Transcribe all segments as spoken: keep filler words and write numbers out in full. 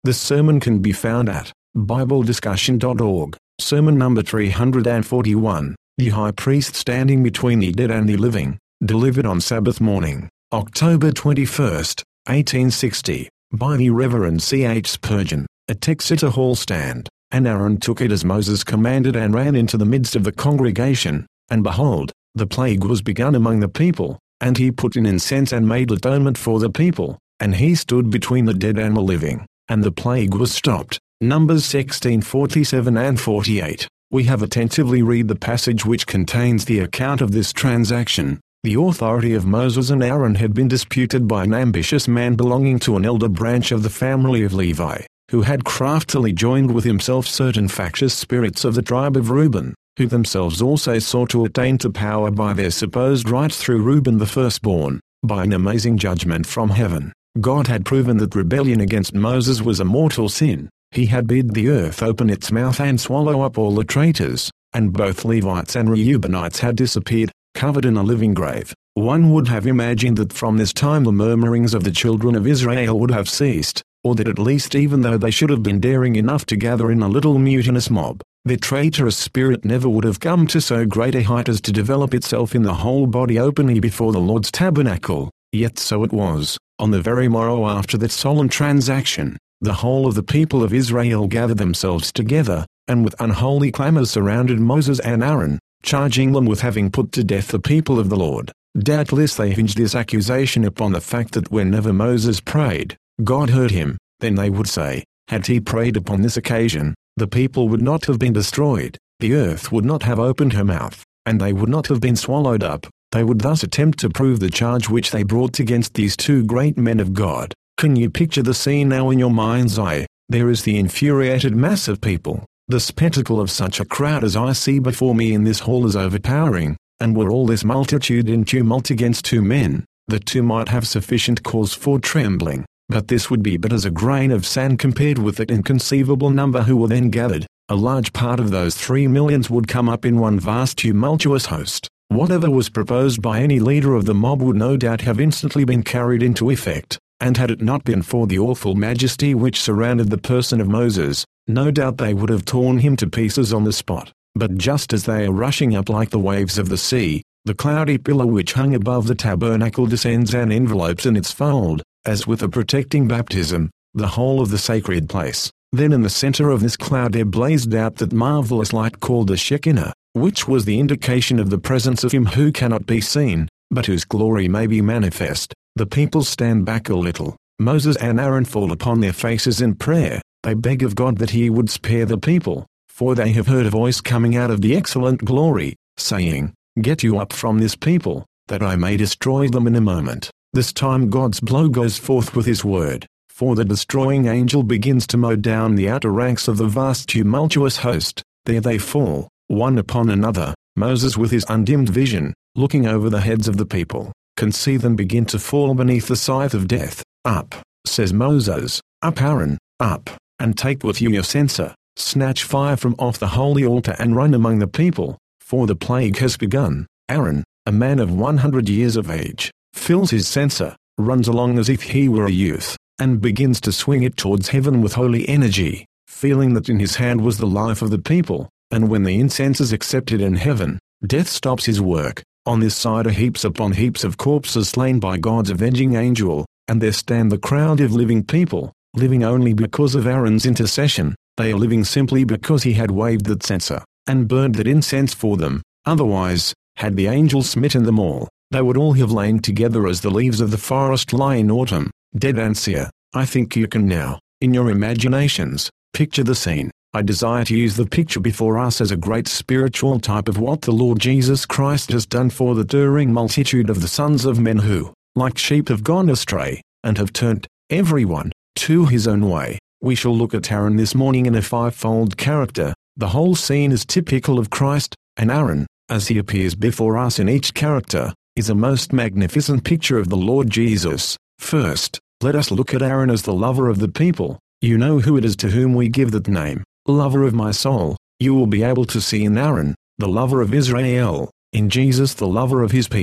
This sermon can be found at bible discussion dot org, sermon number three hundred forty-one, The High Priest Standing Between the Dead and the Living, delivered on Sabbath morning, October twenty-first, eighteen sixty, by the Reverend C H Spurgeon, at Exeter Hall Stand. And Aaron took it as Moses commanded and ran into the midst of the congregation, and behold, the plague was begun among the people, and he put in incense and made atonement for the people, and he stood between the dead and the living, and the plague was stopped. Numbers sixteen forty-seven and forty-eight. We have attentively read the passage which contains the account of this transaction. The authority of Moses and Aaron had been disputed by an ambitious man belonging to an elder branch of the family of Levi, who had craftily joined with himself certain factious spirits of the tribe of Reuben, who themselves also sought to attain to power by their supposed right through Reuben the firstborn. By an amazing judgment from heaven, God had proven that rebellion against Moses was a mortal sin. He had bid the earth open its mouth and swallow up all the traitors, and both Levites and Reubenites had disappeared, covered in a living grave. One would have imagined that from this time the murmurings of the children of Israel would have ceased, or that at least even though they should have been daring enough to gather in a little mutinous mob, their traitorous spirit never would have come to so great a height as to develop itself in the whole body openly before the Lord's tabernacle. Yet so it was. On the very morrow after that solemn transaction, the whole of the people of Israel gathered themselves together, and with unholy clamors surrounded Moses and Aaron, charging them with having put to death the people of the Lord. Doubtless they hinged this accusation upon the fact that whenever Moses prayed, God heard him. Then they would say, had he prayed upon this occasion, the people would not have been destroyed, the earth would not have opened her mouth, and they would not have been swallowed up. They would thus attempt to prove the charge which they brought against these two great men of God. Can you picture the scene now in your mind's eye? There is the infuriated mass of people. The spectacle of such a crowd as I see before me in this hall is overpowering, and were all this multitude in tumult against two men, the two might have sufficient cause for trembling, but this would be but as a grain of sand compared with that inconceivable number who were then gathered. A large part of those three millions would come up in one vast tumultuous host. Whatever was proposed by any leader of the mob would no doubt have instantly been carried into effect, and had it not been for the awful majesty which surrounded the person of Moses, no doubt they would have torn him to pieces on the spot. But just as they are rushing up like the waves of the sea, the cloudy pillar which hung above the tabernacle descends and envelopes in its fold, as with a protecting baptism, the whole of the sacred place. Then in the center of this cloud there blazed out that marvelous light called the Shekinah, which was the indication of the presence of him who cannot be seen, but whose glory may be manifest. The people stand back a little. Moses and Aaron fall upon their faces in prayer. They beg of God that he would spare the people, for they have heard a voice coming out of the excellent glory, saying, "Get you up from this people, that I may destroy them in a moment." This time God's blow goes forth with his word, for the destroying angel begins to mow down the outer ranks of the vast tumultuous host. There they fall, one upon another. Moses with his undimmed vision, looking over the heads of the people, can see them begin to fall beneath the scythe of death. "Up," says Moses, "up Aaron, up, and take with you your censer, snatch fire from off the holy altar and run among the people, for the plague has begun." Aaron, a man of one hundred years of age, fills his censer, runs along as if he were a youth, and begins to swing it towards heaven with holy energy, feeling that in his hand was the life of the people. And when the incense is accepted in heaven, death stops his work. On this side are heaps upon heaps of corpses slain by God's avenging angel, and there stand the crowd of living people, living only because of Aaron's intercession. They are living simply because he had waved that censer, and burned that incense for them. Otherwise, had the angel smitten them all, they would all have lain together as the leaves of the forest lie in autumn, dead and sere. I think you can now, in your imaginations, picture the scene. I desire to use the picture before us as a great spiritual type of what the Lord Jesus Christ has done for the erring multitude of the sons of men who, like sheep, have gone astray, and have turned, everyone, to his own way. We shall look at Aaron this morning in a fivefold character. The whole scene is typical of Christ, and Aaron, as he appears before us in each character, is a most magnificent picture of the Lord Jesus. First, let us look at Aaron as the lover of the people. You know who it is to whom we give that name, lover of my soul. You will be able to see in Aaron, the lover of Israel, in Jesus the lover of his people.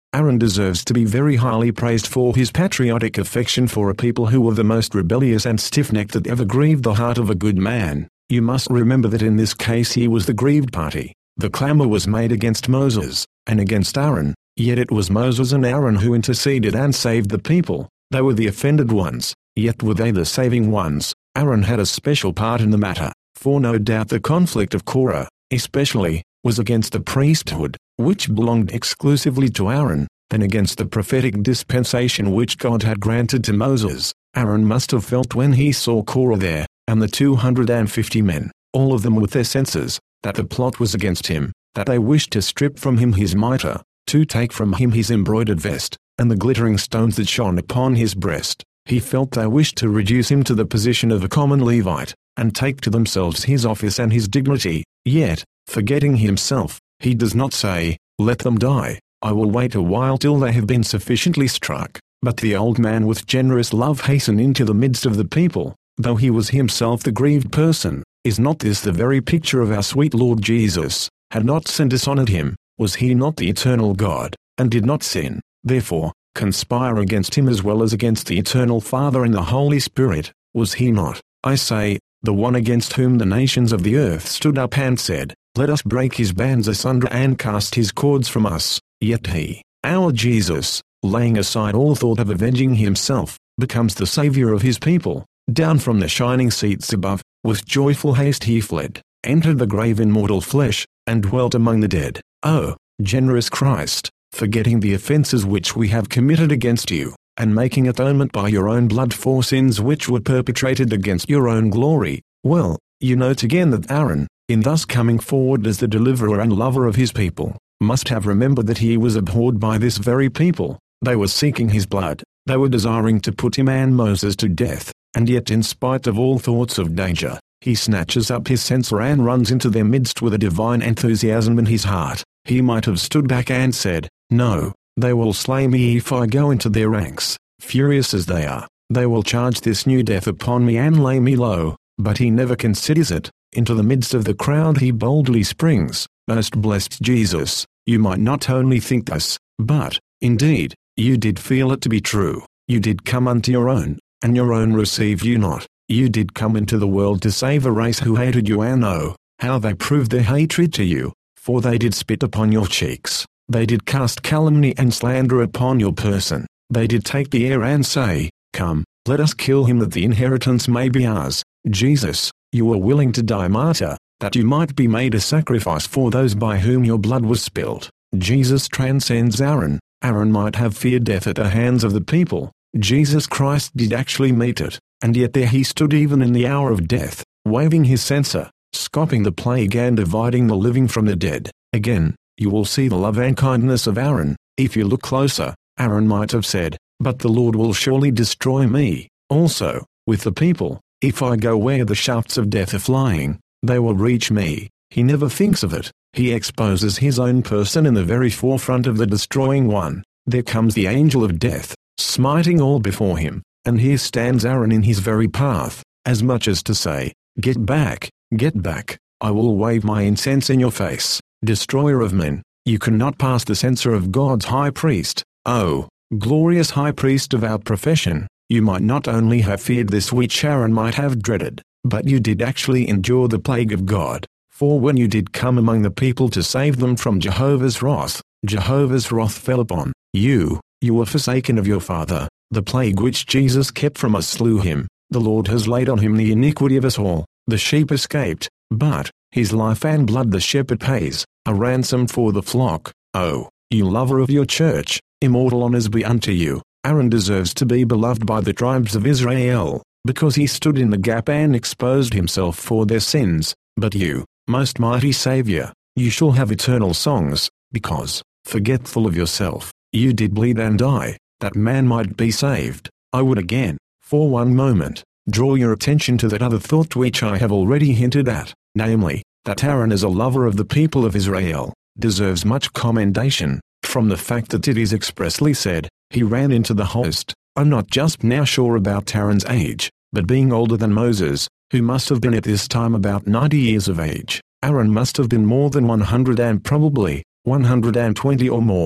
Aaron deserves to be very highly praised for his patriotic affection for a people who were the most rebellious and stiff-necked that ever grieved the heart of a good man. You must remember that in this case he was the grieved party. The clamor was made against Moses, and against Aaron, yet it was Moses and Aaron who interceded and saved the people. They were the offended ones, yet were they the saving ones. Aaron had a special part in the matter, for no doubt the conflict of Korah, especially, was against the priesthood, which belonged exclusively to Aaron, and against the prophetic dispensation which God had granted to Moses. Aaron must have felt when he saw Korah there, and the two hundred fifty men, all of them with their censers, that the plot was against him, that they wished to strip from him his mitre, to take from him his embroidered vest, and the glittering stones that shone upon his breast. He felt they wished to reduce him to the position of a common Levite, and take to themselves his office and his dignity. Yet, forgetting himself, he does not say, "Let them die, I will wait a while till they have been sufficiently struck." But the old man with generous love hastened into the midst of the people, though he was himself the grieved person. Is not this the very picture of our sweet Lord Jesus? Had not sin dishonored him? Was he not the eternal God, and did not sin, therefore, conspire against him as well as against the eternal Father and the Holy Spirit? Was he not, I say, the one against whom the nations of the earth stood up and said, "Let us break his bands asunder and cast his cords from us"? Yet he, our Jesus, laying aside all thought of avenging himself, becomes the Saviour of his people. Down from the shining seats above, with joyful haste he fled, entered the grave in mortal flesh, and dwelt among the dead. Oh, generous Christ, forgetting the offences which we have committed against you, and making atonement by your own blood for sins which were perpetrated against your own glory. Well, you note again that Aaron, in thus coming forward as the deliverer and lover of his people, must have remembered that he was abhorred by this very people. They were seeking his blood, they were desiring to put him and Moses to death, and yet in spite of all thoughts of danger, he snatches up his censer and runs into their midst with a divine enthusiasm in his heart. He might have stood back and said, "No, they will slay me if I go into their ranks. Furious as they are, they will charge this new death upon me and lay me low." But he never considers it. Into the midst of the crowd he boldly springs. Most blessed Jesus, you might not only think thus, but, indeed, you did feel it to be true. You did come unto your own, and your own received you not. You did come into the world to save a race who hated you, and oh, how they proved their hatred to you, for they did spit upon your cheeks. They did cast calumny and slander upon your person. They did take the air and say, "Come, let us kill him that the inheritance may be ours." Jesus, you were willing to die martyr, that you might be made a sacrifice for those by whom your blood was spilt. Jesus transcends Aaron. Aaron might have feared death at the hands of the people. Jesus Christ did actually meet it, and yet there he stood even in the hour of death, waving his censer, stopping the plague and dividing the living from the dead. Again, you will see the love and kindness of Aaron. If you look closer, Aaron might have said, "But the Lord will surely destroy me." Also, with the people, "If I go where the shafts of death are flying, they will reach me." He never thinks of it. He exposes his own person in the very forefront of the destroying one. There comes the angel of death, smiting all before him, and here stands Aaron in his very path, as much as to say, "Get back, get back, I will wave my incense in your face." Destroyer of men, you cannot pass the censer of God's high priest. Oh, glorious high priest of our profession, you might not only have feared this which Aaron might have dreaded, but you did actually endure the plague of God. For when you did come among the people to save them from Jehovah's wrath, Jehovah's wrath fell upon you. You were forsaken of your Father. The plague which Jesus kept from us slew him. The Lord has laid on him the iniquity of us all. The sheep escaped, but his life and blood the shepherd pays, a ransom for the flock. Oh, you lover of your church, immortal honors be unto you. Aaron deserves to be beloved by the tribes of Israel, because he stood in the gap and exposed himself for their sins. But you, most mighty Saviour, you shall have eternal songs, because, forgetful of yourself, you did bleed and die, that man might be saved. I would again, for one moment, draw your attention to that other thought which I have already hinted at, namely, that Aaron as a lover of the people of Israel, deserves much commendation, from the fact that it is expressly said, he ran into the host. I'm not just now sure about Aaron's age, but being older than Moses, who must have been at this time about ninety years of age, Aaron must have been more than one hundred and probably, one hundred twenty or more.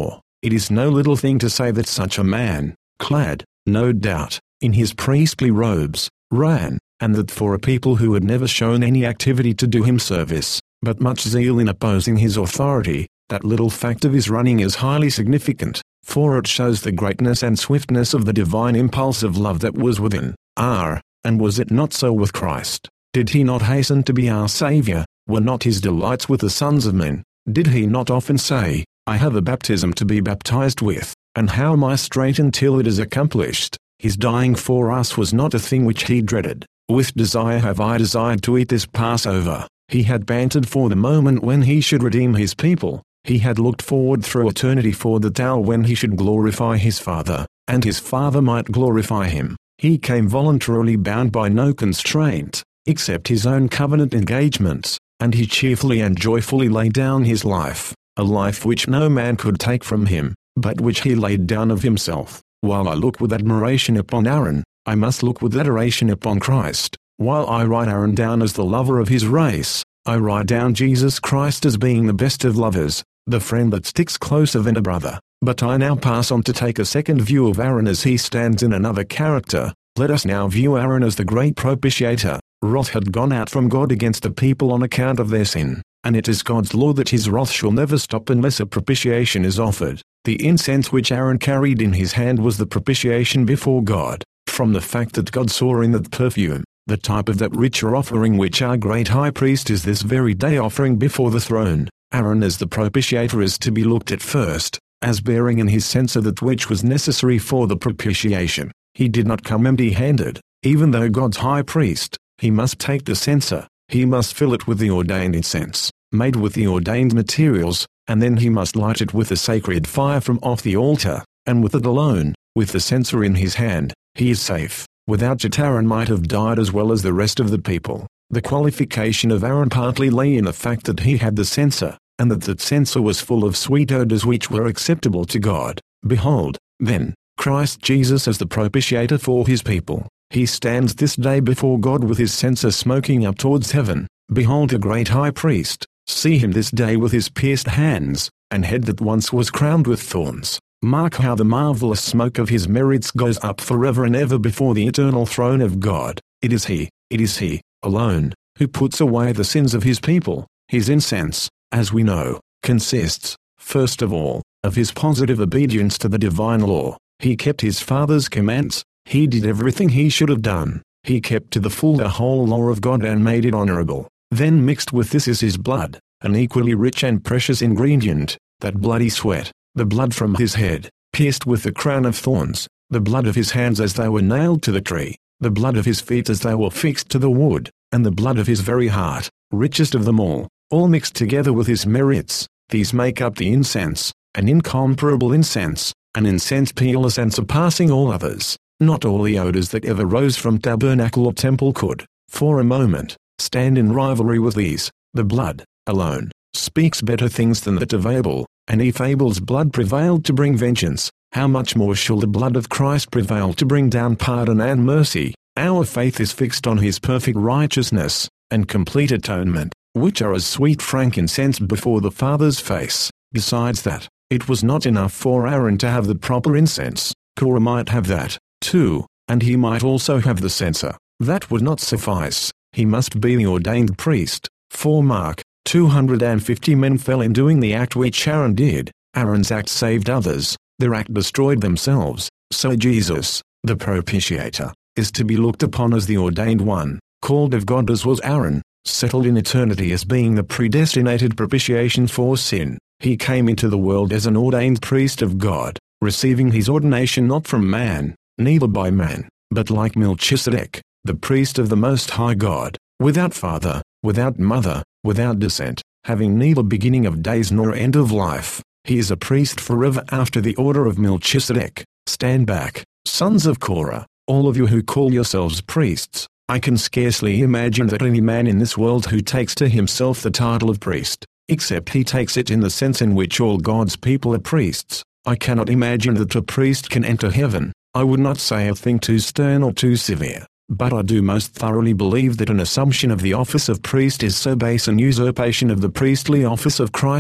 It is no little thing to say that such a man, clad, no doubt, in his priestly robes, ran, and that for a people who had never shown any activity to do him service, but much zeal in opposing his authority, that little fact of his running is highly significant, for it shows the greatness and swiftness of the divine impulse of love that was within. Ah, and was it not so with Christ? Did he not hasten to be our Saviour? Were not his delights with the sons of men? Did he not often say, I have a baptism to be baptized with, and how am I straight until it is accomplished? His dying for us was not a thing which he dreaded. With desire have I desired to eat this Passover. He had panted for the moment when he should redeem his people. He had looked forward through eternity for the hour when he should glorify his Father, and his Father might glorify him. He came voluntarily bound by no constraint, except his own covenant engagements, and he cheerfully and joyfully laid down his life, a life which no man could take from him, but which he laid down of himself. While I look with admiration upon Aaron, I must look with adoration upon Christ. While I write Aaron down as the lover of his race, I write down Jesus Christ as being the best of lovers, the friend that sticks closer than a brother. But I now pass on to take a second view of Aaron as he stands in another character. Let us now view Aaron as the great propitiator. Wrath had gone out from God against the people on account of their sin, and it is God's law that his wrath shall never stop unless a propitiation is offered. The incense which Aaron carried in his hand was the propitiation before God. From the fact that God saw in that perfume, the type of that richer offering which our great high priest is this very day offering before the throne, Aaron as the propitiator is to be looked at first, as bearing in his censer that which was necessary for the propitiation. He did not come empty-handed. Even though God's high priest, he must take the censer, he must fill it with the ordained incense, made with the ordained materials, and then he must light it with the sacred fire from off the altar, and with it alone, with the censer in his hand, he is safe. Without it Aaron might have died as well as the rest of the people. The qualification of Aaron partly lay in the fact that he had the censer, and that that censer was full of sweet odors which were acceptable to God. Behold, then, Christ Jesus as the propitiator for his people. He stands this day before God with his censer smoking up towards heaven. Behold the great high priest. See him this day with his pierced hands, and head that once was crowned with thorns. Mark how the marvelous smoke of his merits goes up forever and ever before the eternal throne of God. It is he, it is he, alone, who puts away the sins of his people. His incense, as we know, consists, first of all, of his positive obedience to the divine law. He kept his Father's commands. He did everything he should have done. He kept to the full the whole law of God and made it honorable. Then mixed with this is his blood, an equally rich and precious ingredient, that bloody sweat, the blood from his head, pierced with the crown of thorns, the blood of his hands as they were nailed to the tree, the blood of his feet as they were fixed to the wood, and the blood of his very heart, richest of them all, all mixed together with his merits. These make up the incense, an incomparable incense, an incense peerless and surpassing all others. Not all the odors that ever rose from tabernacle or temple could, for a moment, stand in rivalry with these. The blood, alone, speaks better things than that of Abel, and if Abel's blood prevailed to bring vengeance, how much more shall the blood of Christ prevail to bring down pardon and mercy? Our faith is fixed on his perfect righteousness, and complete atonement, which are as sweet frankincense before the Father's face. Besides that, it was not enough for Aaron to have the proper incense. Korah might have that, too, and he might also have the censer. That would not suffice. He must be the ordained priest. For mark, two hundred fifty men fell in doing the act which Aaron did. Aaron's act saved others, their act destroyed themselves. So Jesus, the propitiator, is to be looked upon as the ordained one, called of God as was Aaron, settled in eternity as being the predestinated propitiation for sin. He came into the world as an ordained priest of God, receiving his ordination not from man, neither by man, but like Melchizedek, the priest of the Most High God, without father, without mother, without descent, having neither beginning of days nor end of life. He is a priest forever after the order of Melchizedek. Stand back, sons of Korah, all of you who call yourselves priests. I can scarcely imagine that any man in this world who takes to himself the title of priest, except he takes it in the sense in which all God's people are priests. I cannot imagine that a priest can enter heaven. I would not say a thing too stern or too severe, but I do most thoroughly believe that an assumption of the office of priest is so base an usurpation of the priestly office of Christ,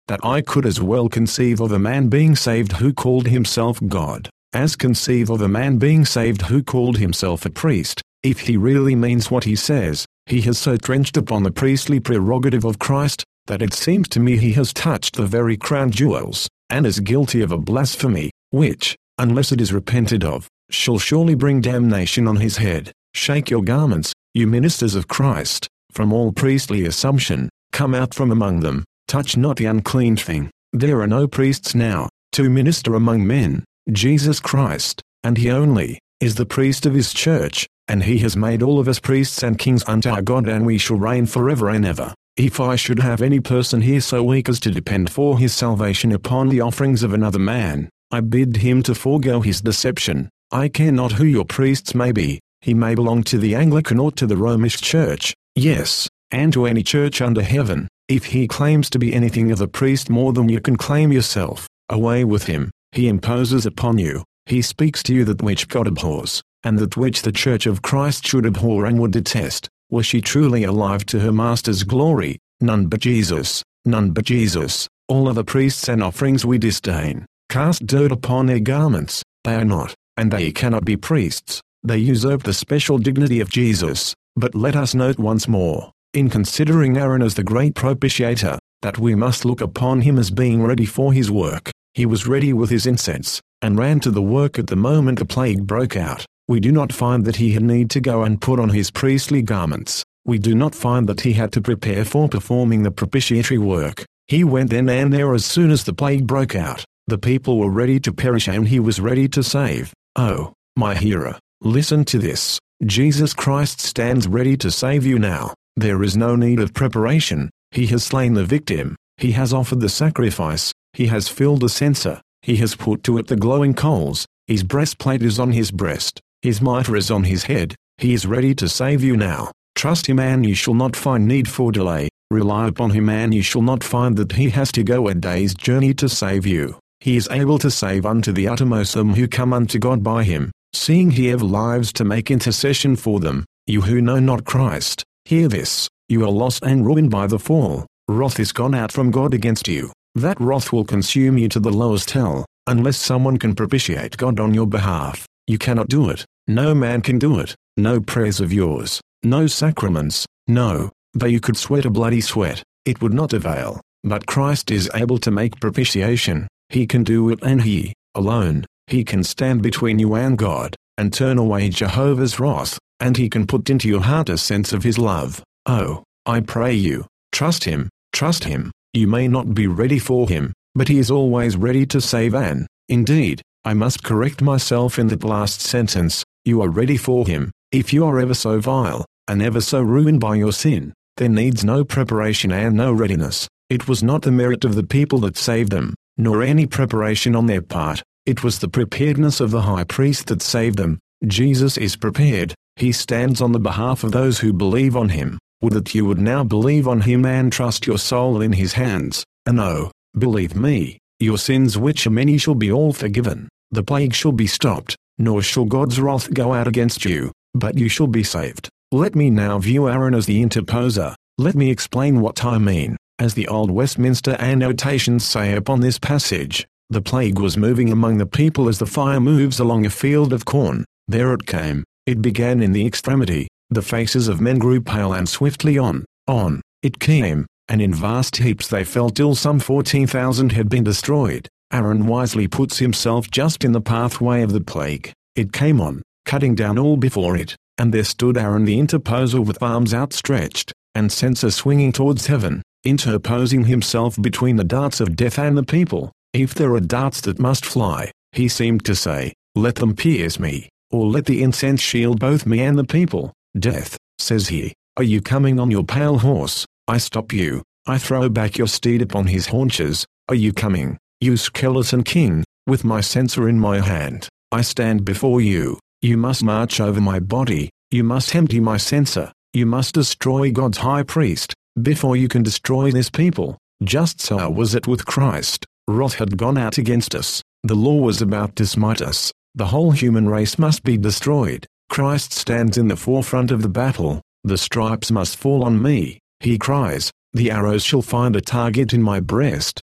that I could as well conceive of a man being saved who called himself God, as conceive of a man being saved who called himself a priest. If he really means what he says, he has so trenched upon the priestly prerogative of Christ, that it seems to me he has touched the very crown jewels, and is guilty of a blasphemy, which, unless it is repented of, shall surely bring damnation on his head. Shake your garments, you ministers of Christ, from all priestly assumption, come out from among them, touch not the unclean thing. There are no priests now, to minister among men, Jesus Christ, and he only, is the priest of his church, and he has made all of us priests and kings unto our God, and we shall reign forever and ever. If I should have any person here so weak as to depend for his salvation upon the offerings of another man, I bid him to forego his deception. I care not who your priests may be, he may belong to the Anglican or to the Romish Church, yes, and to any church under heaven. If he claims to be anything of a priest more than you can claim yourself, away with him. He imposes upon you, he speaks to you that which God abhors, and that which the Church of Christ should abhor and would detest. Was she truly alive to her Master's glory? None but Jesus, none but Jesus. All other priests and offerings we disdain. Cast dirt upon their garments, they are not, and they cannot be priests. They usurp the special dignity of Jesus. But let us note once more, in considering Aaron as the great propitiator, that we must look upon him as being ready for his work. He was ready with his incense, and ran to the work at the moment the plague broke out. We do not find that he had need to go and put on his priestly garments. We do not find that he had to prepare for performing the propitiatory work. He went then and there as soon as the plague broke out. The people were ready to perish and he was ready to save. Oh, my hearer, listen to this. Jesus Christ stands ready to save you now. There is no need of preparation. He has slain the victim. He has offered the sacrifice. He has filled the censer. He has put to it the glowing coals. His breastplate is on his breast. His mitre is on his head. He is ready to save you now. Trust him and you shall not find need for delay. Rely upon him and you shall not find that he has to go a day's journey to save you. He is able to save unto the uttermost them who come unto God by him, seeing he ever lives to make intercession for them. You who know not Christ, hear this. You are lost and ruined by the fall. Wrath is gone out from God against you. That wrath will consume you to the lowest hell, unless someone can propitiate God on your behalf. You cannot do it. No man can do it. No prayers of yours. No sacraments. No, though you could sweat a bloody sweat, it would not avail. But Christ is able to make propitiation. He can do it, and he, alone, he can stand between you and God, and turn away Jehovah's wrath, and he can put into your heart a sense of his love. Oh, I pray you, trust him, trust him. You may not be ready for him, but he is always ready to save, and, indeed, I must correct myself in that last sentence, you are ready for him. If you are ever so vile, and ever so ruined by your sin, there needs no preparation and no readiness. It was not the merit of the people that saved them, nor any preparation on their part. It was the preparedness of the high priest that saved them. Jesus is prepared. He stands on the behalf of those who believe on him. Would that you would now believe on him and trust your soul in his hands. And oh, believe me, your sins which are many shall be all forgiven. The plague shall be stopped, nor shall God's wrath go out against you, but you shall be saved. Let me now view Aaron as the interposer. Let me explain what I mean. As the old Westminster annotations say upon this passage, the plague was moving among the people as the fire moves along a field of corn. There it came. It began in the extremity. The faces of men grew pale and swiftly on, on, it came, and in vast heaps they fell till some fourteen thousand had been destroyed. Aaron wisely puts himself just in the pathway of the plague. It came on, cutting down all before it, and there stood Aaron the interposer with arms outstretched, and censer swinging towards heaven, interposing himself between the darts of death and the people. If there are darts that must fly, he seemed to say, let them pierce me, or let the incense shield both me and the people. Death, says he, are you coming on your pale horse? I stop you. I throw back your steed upon his haunches. Are you coming, you skeleton king, with my censer in my hand? I stand before you. You must march over my body. You must empty my censer. You must destroy God's high priest, before you can destroy this people. Just so was it with Christ. Wrath had gone out against us. The law was about to smite us. The whole human race must be destroyed. Christ stands in the forefront of the battle. The stripes must fall on me, he cries. The arrows shall find a target in my breast.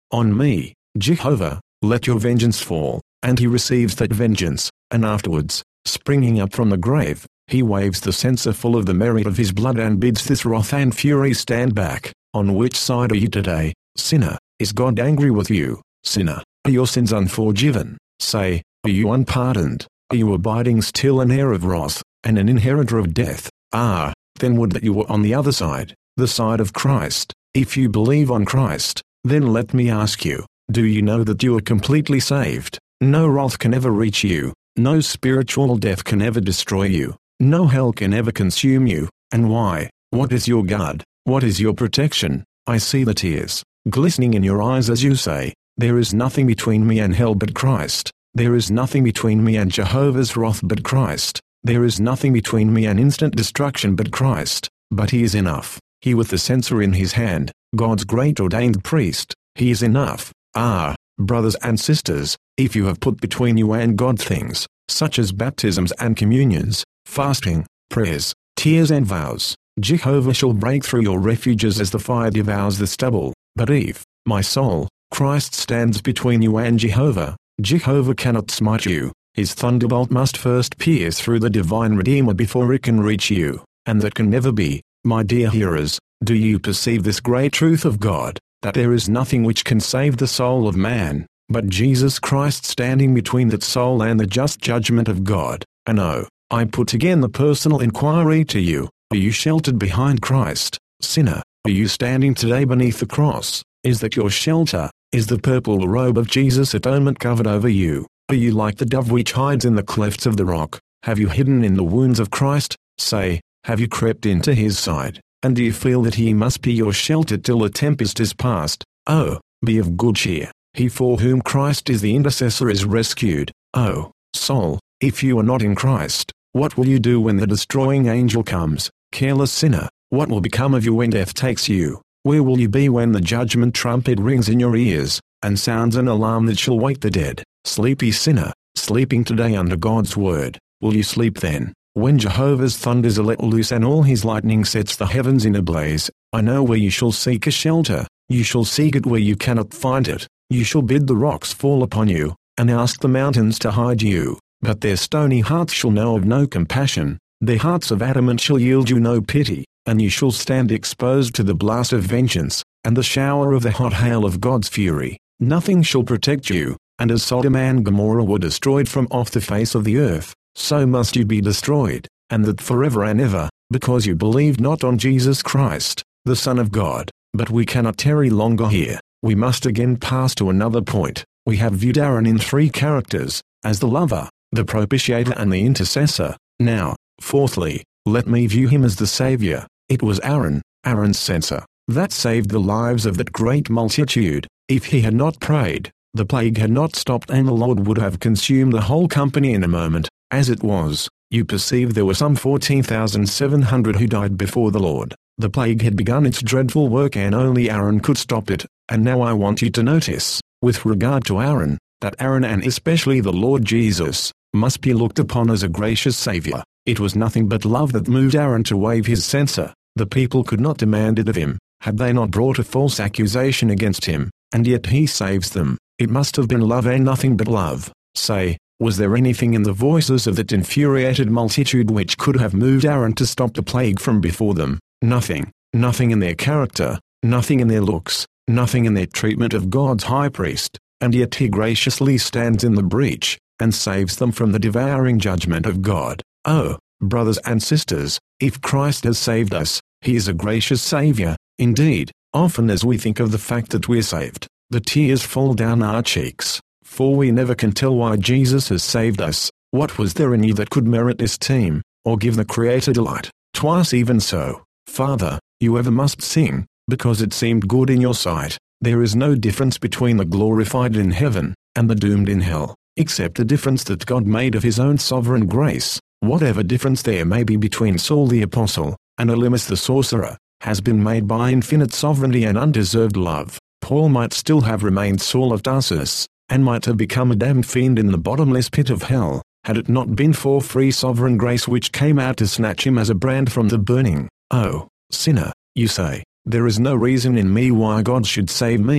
On me, Jehovah, let your vengeance fall. And he receives that vengeance, and afterwards, springing up from the grave, he waves the censer full of the merit of his blood and bids this wrath and fury stand back. On which side are you today, sinner? Is God angry with you, sinner? Are your sins unforgiven? Say, are you unpardoned? Are you abiding still an heir of wrath, and an inheritor of death? Ah, then would that you were on the other side, the side of Christ. If you believe on Christ, then let me ask you, do you know that you are completely saved? No wrath can ever reach you, no spiritual death can ever destroy you, no hell can ever consume you. And why? What is your guard? What is your protection? I see the tears glistening in your eyes as you say, there is nothing between me and hell but Christ. There is nothing between me and Jehovah's wrath but Christ. There is nothing between me and instant destruction but Christ. But he is enough. He with the censer in his hand, God's great ordained priest, he is enough. Ah, brothers and sisters, if you have put between you and God things, such as baptisms and communions, fasting, prayers, tears and vows, Jehovah shall break through your refuges as the fire devours the stubble. But if, my soul, Christ stands between you and Jehovah, Jehovah cannot smite you. His thunderbolt must first pierce through the divine Redeemer before it can reach you, and that can never be. My dear hearers, do you perceive this great truth of God, that there is nothing which can save the soul of man, but Jesus Christ standing between that soul and the just judgment of God? And oh, I put again the personal inquiry to you, are you sheltered behind Christ, sinner? Are you standing today beneath the cross? Is that your shelter? Is the purple robe of Jesus' atonement covered over you? Are you like the dove which hides in the clefts of the rock? Have you hidden in the wounds of Christ? Say, have you crept into his side? And do you feel that he must be your shelter till the tempest is past? Oh, be of good cheer. He for whom Christ is the intercessor is rescued. Oh, soul, if you are not in Christ, what will you do when the destroying angel comes? Careless sinner, what will become of you when death takes you? Where will you be when the judgment trumpet rings in your ears, and sounds an alarm that shall wake the dead? Sleepy sinner, sleeping today under God's word, will you sleep then? When Jehovah's thunders are let loose and all his lightning sets the heavens in a blaze, I know where you shall seek a shelter. You shall seek it where you cannot find it. You shall bid the rocks fall upon you, and ask the mountains to hide you. But their stony hearts shall know of no compassion, their hearts of adamant shall yield you no pity, and you shall stand exposed to the blast of vengeance, and the shower of the hot hail of God's fury. Nothing shall protect you, and as Sodom and Gomorrah were destroyed from off the face of the earth, so must you be destroyed, and that forever and ever, because you believed not on Jesus Christ, the Son of God. But we cannot tarry longer here, we must again pass to another point. We have viewed Aaron in three characters, as the lover, the propitiator and the intercessor. Now, fourthly, let me view him as the Savior. It was Aaron, Aaron's censer, that saved the lives of that great multitude. If he had not prayed, the plague had not stopped and the Lord would have consumed the whole company in a moment. As it was, you perceive there were some fourteen thousand seven hundred who died before the Lord. The plague had begun its dreadful work and only Aaron could stop it. And now I want you to notice, with regard to Aaron, that Aaron and especially the Lord Jesus, must be looked upon as a gracious Savior. It was nothing but love that moved Aaron to wave his censer. The people could not demand it of him, had they not brought a false accusation against him, and yet he saves them. It must have been love and nothing but love. Say, was there anything in the voices of that infuriated multitude which could have moved Aaron to stop the plague from before them? Nothing. Nothing in their character, nothing in their looks, nothing in their treatment of God's high priest, and yet he graciously stands in the breach, and saves them from the devouring judgment of God. Oh, brothers and sisters, if Christ has saved us, he is a gracious Savior. Indeed, often as we think of the fact that we're saved, the tears fall down our cheeks, for we never can tell why Jesus has saved us. What was there in you that could merit esteem, or give the Creator delight? Twice even so, Father, you ever must sing, because it seemed good in your sight. There is no difference between the glorified in heaven, and the doomed in hell, except the difference that God made of his own sovereign grace. Whatever difference there may be between Saul the apostle, and Elymas the sorcerer, has been made by infinite sovereignty and undeserved love. Paul might still have remained Saul of Tarsus, and might have become a damned fiend in the bottomless pit of hell, had it not been for free sovereign grace which came out to snatch him as a brand from the burning. Oh, sinner, you say, there is no reason in me why God should save me,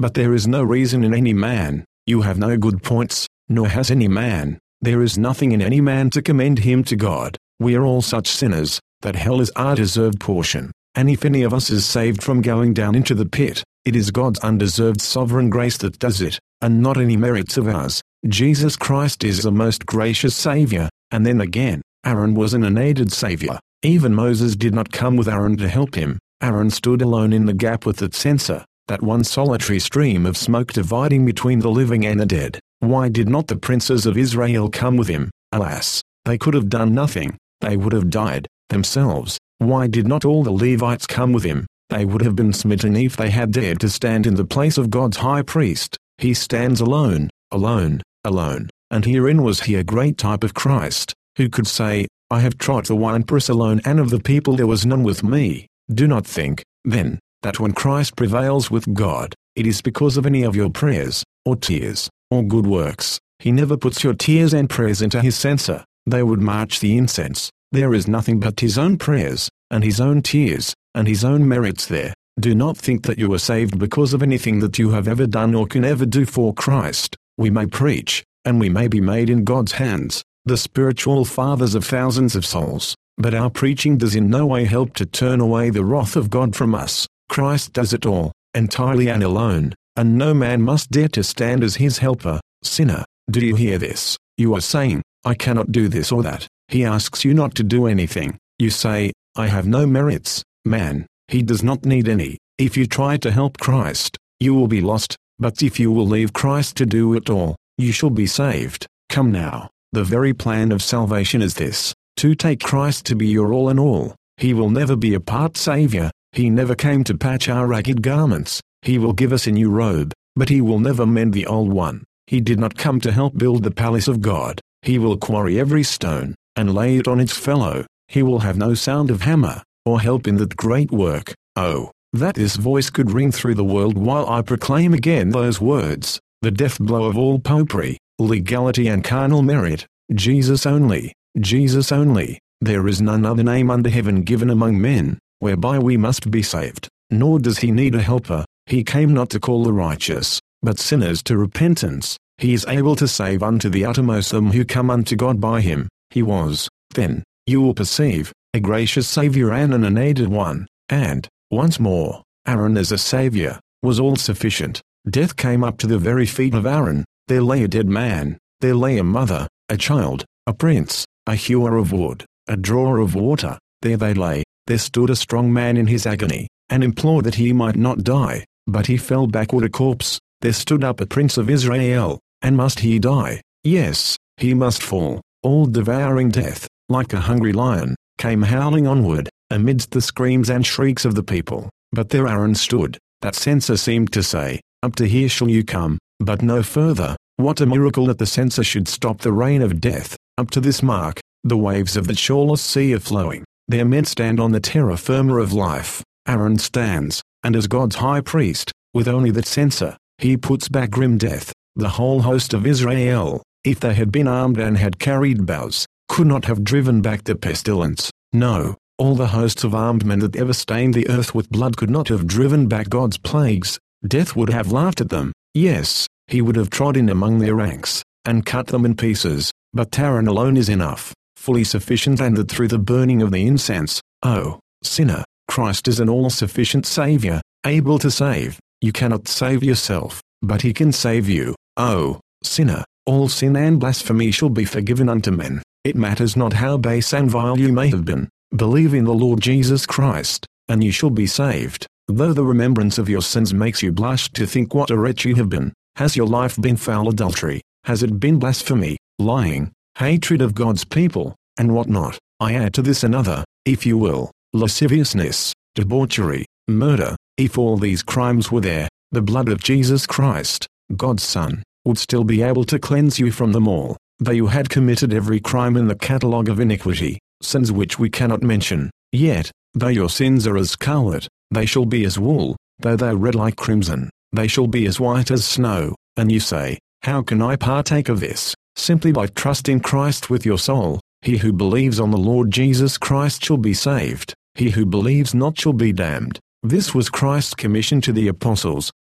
But there is no reason in any man, you have no good points, nor has any man, there is nothing in any man to commend him to God. We are all such sinners, that hell is our deserved portion, and if any of us is saved from going down into the pit, it is God's undeserved sovereign grace that does it, and not any merits of ours. Jesus Christ is the most gracious Savior, and then again, Aaron was an unaided Savior. Even Moses did not come with Aaron to help him. Aaron stood alone in the gap with that censer, that one solitary stream of smoke dividing between the living and the dead. Why did not the princes of Israel come with him? Alas, they could have done nothing, they would have died themselves. Why did not all the Levites come with him? They would have been smitten if they had dared to stand in the place of God's high priest. He stands alone, alone, alone, and herein was he a great type of Christ, who could say, I have trod the winepress alone, and of the people there was none with me. Do not think, then, that when Christ prevails with God, it is because of any of your prayers, or tears, or good works. He never puts your tears and prayers into his censer. They would march the incense. There is nothing but his own prayers, and his own tears, and his own merits there. Do not think that you are saved because of anything that you have ever done or can ever do for Christ. We may preach, and we may be made in God's hands, the spiritual fathers of thousands of souls, but our preaching does in no way help to turn away the wrath of God from us. Christ does it all, entirely and alone, and no man must dare to stand as his helper. Sinner, do you hear this? You are saying, I cannot do this or that. He asks you not to do anything. You say, I have no merits. Man, he does not need any. If you try to help Christ, you will be lost, but if you will leave Christ to do it all, you shall be saved. Come now. The very plan of salvation is this, to take Christ to be your all in all. He will never be a part Savior. He never came to patch our ragged garments. He will give us a new robe, but he will never mend the old one. He did not come to help build the palace of God. He will quarry every stone, and lay it on its fellow. He will have no sound of hammer, or help in that great work. Oh, that this voice could ring through the world while I proclaim again those words, the death blow of all popery, legality and carnal merit, Jesus only, Jesus only. There is none other name under heaven given among men, whereby we must be saved. Nor does he need a helper. He came not to call the righteous, but sinners to repentance. He is able to save unto the uttermost them who come unto God by him. He was, then, you will perceive, a gracious Saviour and an unaided one, and, once more, Aaron as a Saviour, was all sufficient. Death came up to the very feet of Aaron. There lay a dead man, there lay a mother, a child, a prince, a hewer of wood, a drawer of water. There they lay. There stood a strong man in his agony, and implored that he might not die, but he fell backward a corpse. There stood up a prince of Israel, and must he die? Yes, he must fall. All-devouring death, like a hungry lion, came howling onward, amidst the screams and shrieks of the people. But there Aaron stood. That censer seemed to say, up to here shall you come, but no further. What a miracle that the censer should stop the rain of death. Up to this mark, the waves of the shoreless sea are flowing. There men stand on the terra firma of life. Aaron stands, and as God's high priest, with only that censer, he puts back grim death. The whole host of Israel, if they had been armed and had carried bows, could not have driven back the pestilence. No, all the hosts of armed men that ever stained the earth with blood could not have driven back God's plagues. Death would have laughed at them. Yes, he would have trod in among their ranks, and cut them in pieces. But Aaron alone is enough, fully sufficient, and that through the burning of the incense, oh, sinner, Christ is an all-sufficient Saviour, able to save. You cannot save yourself, but he can save you. Oh, sinner, all sin and blasphemy shall be forgiven unto men. It matters not how base and vile you may have been. Believe in the Lord Jesus Christ, and you shall be saved. Though the remembrance of your sins makes you blush to think what a wretch you have been, has your life been foul adultery? Has it been blasphemy, lying, hatred of God's people, and what not? I add to this another, if you will, lasciviousness, debauchery, murder. If all these crimes were there, the blood of Jesus Christ, God's Son, would still be able to cleanse you from them all. Though you had committed every crime in the catalogue of iniquity, sins which we cannot mention, yet, though your sins are as scarlet, they shall be as wool. Though they are red like crimson, they shall be as white as snow. And you say, how can I partake of this? Simply by trusting Christ with your soul. He who believes on the Lord Jesus Christ shall be saved. He who believes not shall be damned. This was Christ's commission to the apostles.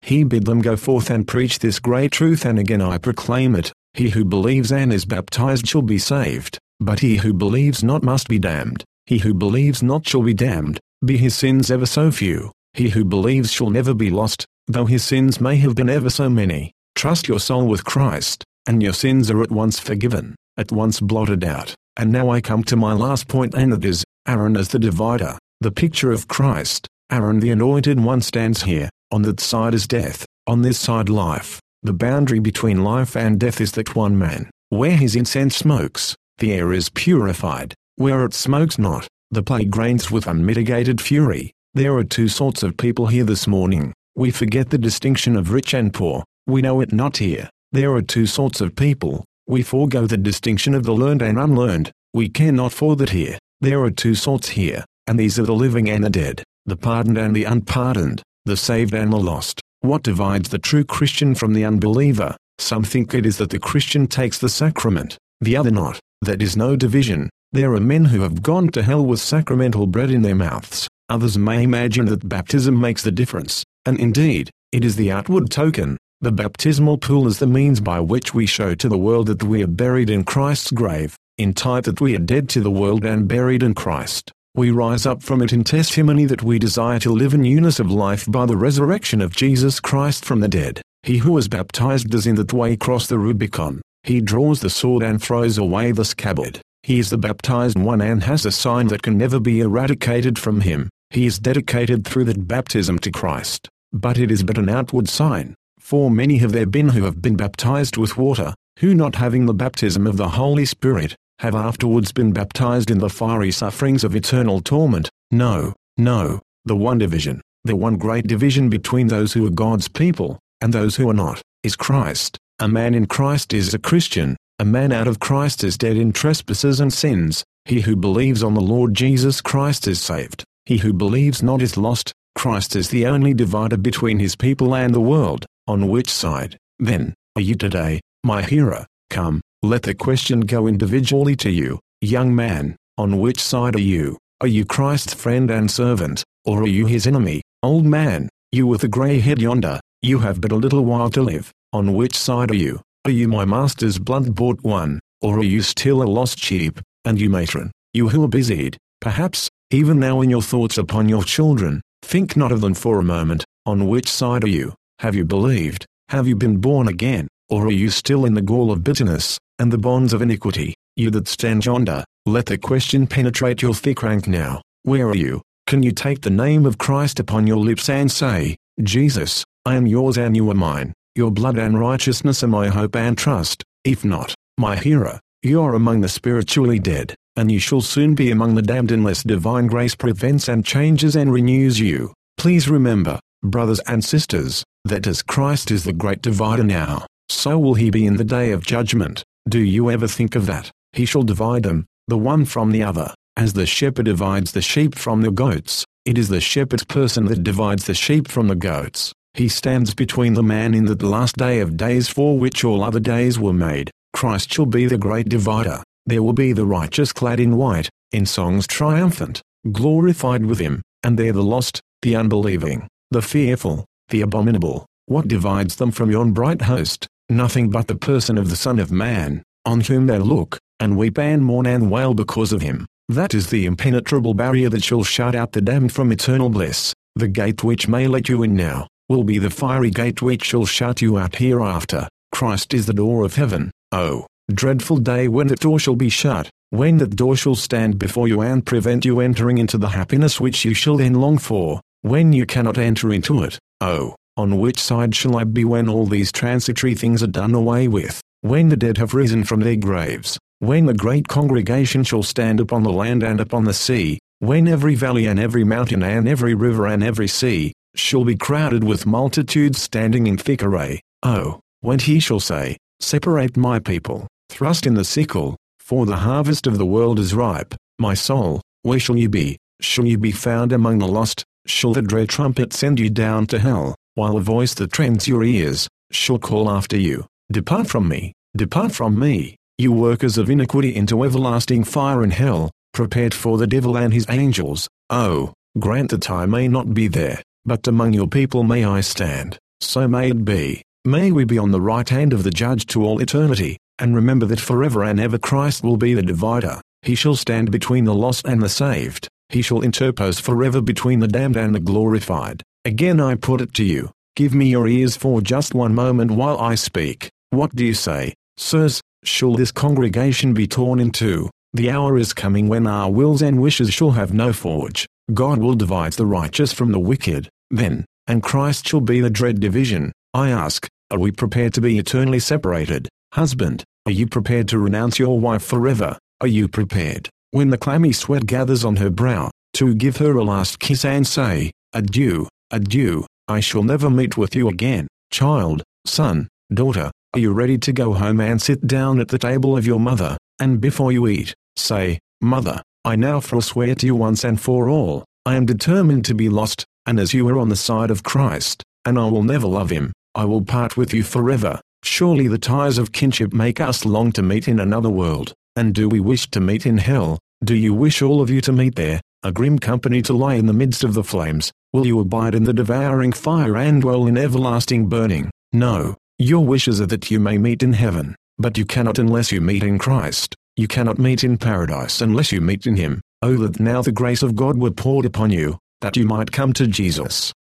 He bid them go forth and preach this great truth, and again I proclaim it, he who believes and is baptized shall be saved, but he who believes not must be damned. He who believes not shall be damned, be his sins ever so few. He who believes shall never be lost, though his sins may have been ever so many. Trust your soul with Christ, and your sins are at once forgiven, at once blotted out. And now I come to my last point, and it is, Aaron as the divider, the picture of Christ. Aaron the Anointed One stands here. On that side is death, on this side life. The boundary between life and death is that one man. Where his incense smokes, the air is purified. Where it smokes not, the plague reigns with unmitigated fury. There are two sorts of people here this morning. We forget the distinction of rich and poor. We know it not here. There are two sorts of people. We forego the distinction of the learned and unlearned. We care not for that here. There are two sorts here, and these are the living and the dead, the pardoned and the unpardoned, the saved and the lost. What divides the true Christian from the unbeliever? Some think it is that the Christian takes the sacrament, the other not. That is no division. There are men who have gone to hell with sacramental bread in their mouths. Others may imagine that baptism makes the difference, and indeed, it is the outward token. The baptismal pool is the means by which we show to the world that we are buried in Christ's grave, in type that we are dead to the world and buried in Christ. We rise up from it in testimony that we desire to live in newness of life by the resurrection of Jesus Christ from the dead. He who is baptized does in that way cross the Rubicon. He draws the sword and throws away the scabbard. He is the baptized one and has a sign that can never be eradicated from him. He is dedicated through that baptism to Christ. But it is but an outward sign. For many have there been who have been baptized with water, who not having the baptism of the Holy Spirit, have afterwards been baptized in the fiery sufferings of eternal torment. No, no, the one division, the one great division between those who are God's people, and those who are not, is Christ. A man in Christ is a Christian. A man out of Christ is dead in trespasses and sins. He who believes on the Lord Jesus Christ is saved. He who believes not is lost. Christ is the only divider between his people and the world. On which side, then, are you today, my hearer? Come, let the question go individually to you, young man. On which side are you? Are you Christ's friend and servant, or are you his enemy? Old man, you with the grey head yonder, you have but a little while to live. On which side are you? Are you my master's blood-bought one, or are you still a lost sheep? And you matron, you who are busied, perhaps, even now in your thoughts upon your children, think not of them for a moment. On which side are you? Have you believed? Have you been born again? Or are you still in the gall of bitterness, and the bonds of iniquity? You that stand yonder, let the question penetrate your thick rank now. Where are you? Can you take the name of Christ upon your lips and say, Jesus, I am yours and you are mine. Your blood and righteousness are my hope and trust. If not, my hearer, you are among the spiritually dead, and you shall soon be among the damned unless divine grace prevents and changes and renews you. Please remember, brothers and sisters, that as Christ is the great divider now, so will he be in the day of judgment. Do you ever think of that? He shall divide them, the one from the other, as the shepherd divides the sheep from the goats. It is the shepherd's person that divides the sheep from the goats. He stands between the man in that last day of days for which all other days were made. Christ shall be the great divider. There will be the righteous clad in white, in songs triumphant, glorified with him, and there the lost, the unbelieving, the fearful, the abominable. What divides them from yon bright host? Nothing but the person of the Son of Man, on whom they look, and weep and mourn and wail because of him. That is the impenetrable barrier that shall shut out the damned from eternal bliss. The gate which may let you in now, will be the fiery gate which shall shut you out hereafter. Christ is the door of heaven. Oh, dreadful day when that door shall be shut, when that door shall stand before you and prevent you entering into the happiness which you shall then long for, when you cannot enter into it. Oh, on which side shall I be when all these transitory things are done away with, when the dead have risen from their graves, when the great congregation shall stand upon the land and upon the sea, when every valley and every mountain and every river and every sea, shall be crowded with multitudes standing in thick array? Oh, when he shall say, Separate my people, thrust in the sickle, for the harvest of the world is ripe. My soul, where shall you be? Shall you be found among the lost? Shall the dread trumpet send you down to hell, while a voice that trembles your ears, shall call after you, Depart from me, depart from me, you workers of iniquity, into everlasting fire in hell, prepared for the devil and his angels. Oh, grant that I may not be there, but among your people may I stand. So may it be. May we be on the right hand of the Judge to all eternity, and remember that forever and ever Christ will be the divider. He shall stand between the lost and the saved. He shall interpose forever between the damned and the glorified. Again I put it to you, give me your ears for just one moment while I speak. What do you say, sirs? Shall this congregation be torn in two? The hour is coming when our wills and wishes shall have no forge. God will divide the righteous from the wicked, then, and Christ shall be the dread division. I ask, are we prepared to be eternally separated? Husband, are you prepared to renounce your wife forever? Are you prepared, when the clammy sweat gathers on her brow, to give her a last kiss and say, adieu, adieu, I shall never meet with you again? Child, son, daughter, are you ready to go home and sit down at the table of your mother, and before you eat, say, Mother, I now forswear to you once and for all, I am determined to be lost, and as you are on the side of Christ, and I will never love him, I will part with you forever. Surely the ties of kinship make us long to meet in another world. And do we wish to meet in hell? Do you wish all of you to meet there, a grim company to lie in the midst of the flames? Will you abide in the devouring fire and dwell in everlasting burning? No, your wishes are that you may meet in heaven, but you cannot unless you meet in Christ. You cannot meet in paradise unless you meet in him. Oh, that now the grace of God were poured upon you, that you might come to Jesus.